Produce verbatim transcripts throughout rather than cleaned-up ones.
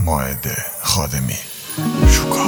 مائده خادمی شوکا.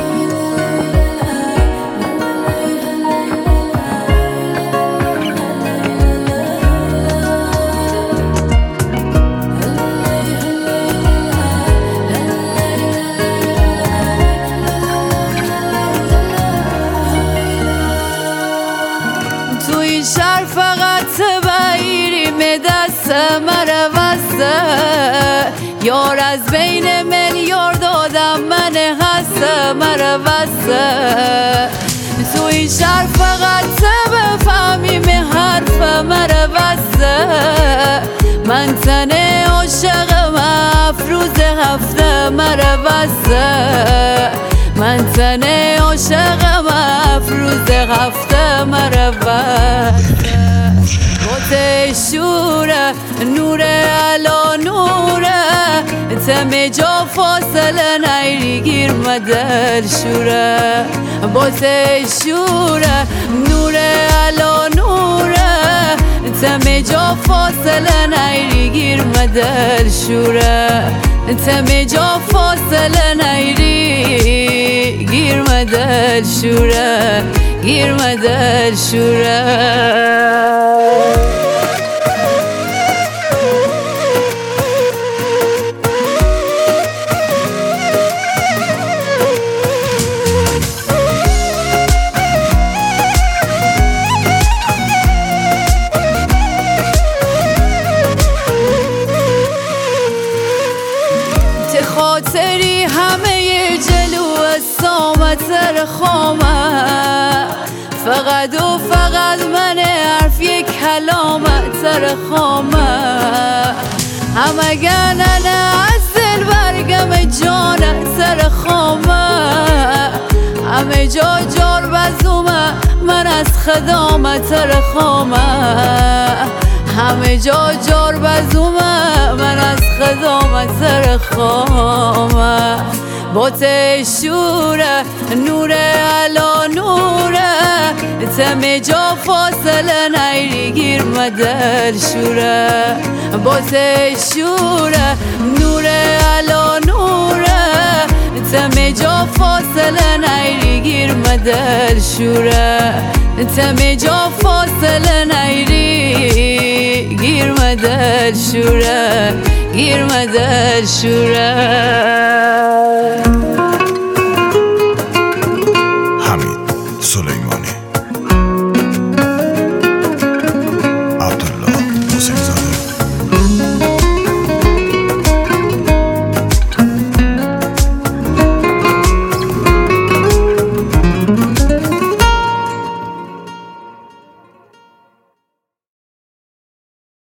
تو این شهر فقط بگیریم دست مرا وسته، یار از بین میلیارد آدم من هست مرا وسته. تو این شهر فقط بفهمیم حرف مرا وسته، من تنه عاشقم افروز هفته مرا وسته، من تنه عاشقم افروز هفته مرا وسته. بوته شوره نوره علا نوره، تم جا فاصله نیری گیر مدل شوره. بوته شوره نوره علا نوره، تم جا فاصله نیری گیر مدل شوره. تم جا فاصله نیری گیر مدل شوره، گیر مدل شوره. خاطری همه جلو سامت سر خامه، فقط و فقط من حرف یک کلامت سر خامه. همه گننه از دل برگم جانت سر خامه، همه جا جار بزومه من از خدامت سر خامه، همه جا جار بزومه من از خدامت سر خامه. بوته شوره نوره علا نوره، تم جا فاصله نیری گیر مدل شوره. بوته شوره نوره علا نوره، تم جا فاصله نیری گیر مدل شوره. تم جا فاصله نیری گیر مدل شوره، گیر مدل شوره.